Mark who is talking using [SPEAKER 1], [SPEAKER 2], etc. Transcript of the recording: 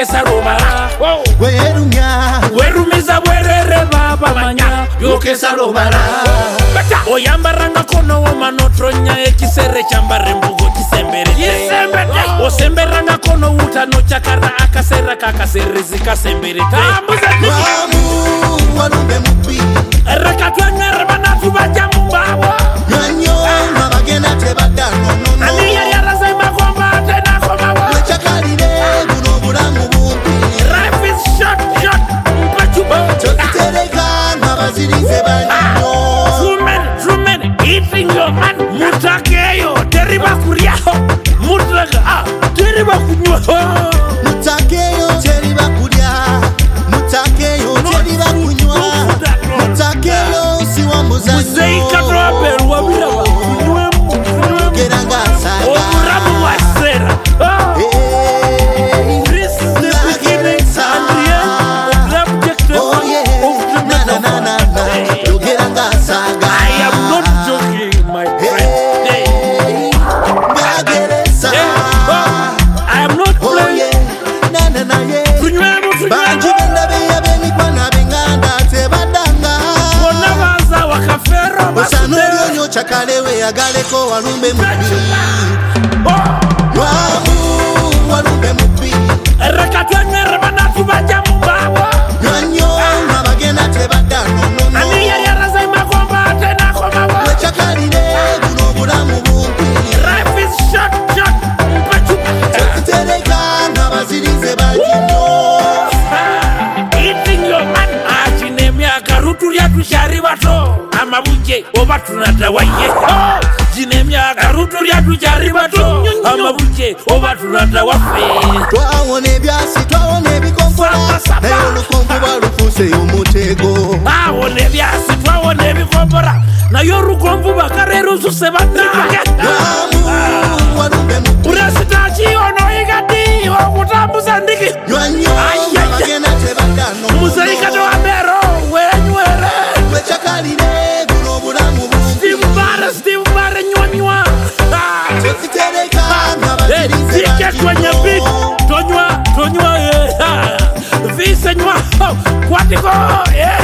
[SPEAKER 1] yokesa robara
[SPEAKER 2] werumiza bwerere baba manya
[SPEAKER 1] yokesa robara
[SPEAKER 2] oyambaranga kono womanotronya ekisere chambare mbugo kisembere osemberanga kono utano chakara akasera kakaserezi kasembere
[SPEAKER 3] walumbe mupi
[SPEAKER 2] rekatwanyere banatu baja mumbawa
[SPEAKER 3] nyo mabagena tebadano no
[SPEAKER 2] ani yaraza magomba tena komawa
[SPEAKER 3] wechakalire buno bulamu bumpi
[SPEAKER 2] life is short mpachuba
[SPEAKER 3] tereka mabazirize banyo
[SPEAKER 2] Truman eating your man mutakeyo teriba kuriaho mutaka teriba kunywa
[SPEAKER 3] mutakeyo teriba kuria mutakeyo teriba kunywa mutakeyo siwa muzanyo
[SPEAKER 2] muzeika drober wabira kunywa
[SPEAKER 3] geranga saga
[SPEAKER 2] omuramu wasera this is the beginning and the end of the objective
[SPEAKER 3] na geranga saga
[SPEAKER 2] I am not joking my friend I am not playing
[SPEAKER 3] banjibenda beyabeni kwana benganda tebadanga
[SPEAKER 2] onabaza wakafero
[SPEAKER 3] basano nyo chakalewe yagaleko walumbe mupi walumbe mupi
[SPEAKER 2] rekatwanyere banatu baja mumbawa
[SPEAKER 3] nyo mabagena tebadano no
[SPEAKER 2] ani yaraza magomba tena komawa
[SPEAKER 3] wechakalire buno bulamu bumpi
[SPEAKER 2] life is short mpachuba
[SPEAKER 3] tereka nabazirize bajinyo
[SPEAKER 2] eating your man ajinemyaka rutu lyatushari bato amabuje obatunata waye jinemyaka rutu lyatushari bato amabuje obatunata wafe
[SPEAKER 3] twawona ebyasi twawona ebikompora naye olukompo balufuse omutego
[SPEAKER 2] bawona ebyasi twawona ebikombora naye olukompo bakarerususe batimage
[SPEAKER 3] walumbe mupi
[SPEAKER 2] puresitaki ono igati okutambuza ndiki
[SPEAKER 3] bagena tebadano
[SPEAKER 2] muzeikate wambero wenywere
[SPEAKER 3] wechakalire buno bulamu bumpi
[SPEAKER 2] Steve Bare nywa
[SPEAKER 3] tereka nabazirize
[SPEAKER 2] Zike kwenye beat tonywa vise nywa kwatiko